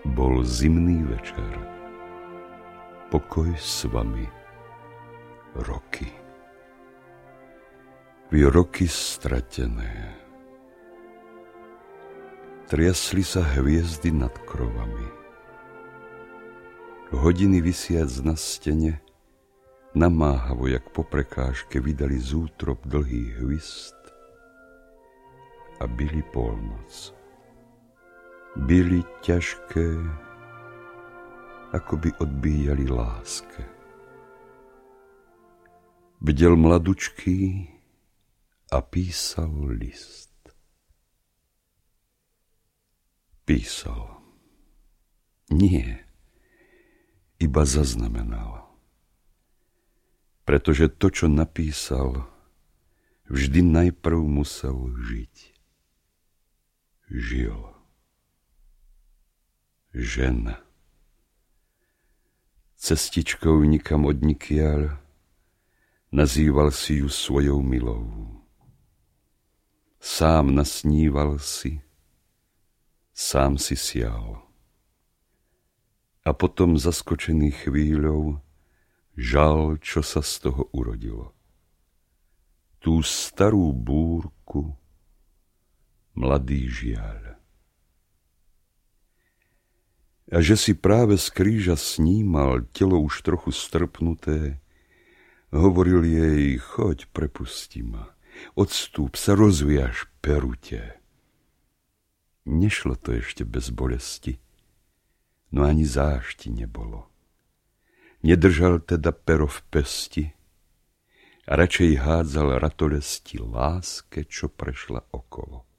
Bol zimný večer. Pokoj s vami, roky. Vy roky stratené. Triasli sa hviezdy nad krovami. Hodiny visiac na stene, namáhavo, jak po prekážke, vydali z útrop dlhý hvist a bili polnoc. Byli ťažké, ako by odbíjali láske. Bdel mladučký a písal list. Písal. Nie, iba zaznamenal. Pretože to, čo napísal, vždy najprv musel žiť. Žil. Žena. Cestičkou nikam odnikiaľ nazýval si ju svojou milou. Sám nasníval si, sám si sial. A potom zaskočený chvíľou žal, čo sa z toho urodilo. Tú starú búrku, mladý žiaľ. A že si práve z kríža snímal, telo už trochu strpnuté, hovoril jej, choď, prepusti ma, odstúp sa, rozviaž perute. Nešlo to ešte bez bolesti, no ani zášti nebolo. Nedržal teda pero v pesti a radšej hádzal ratolesti láske, čo prešla okolo.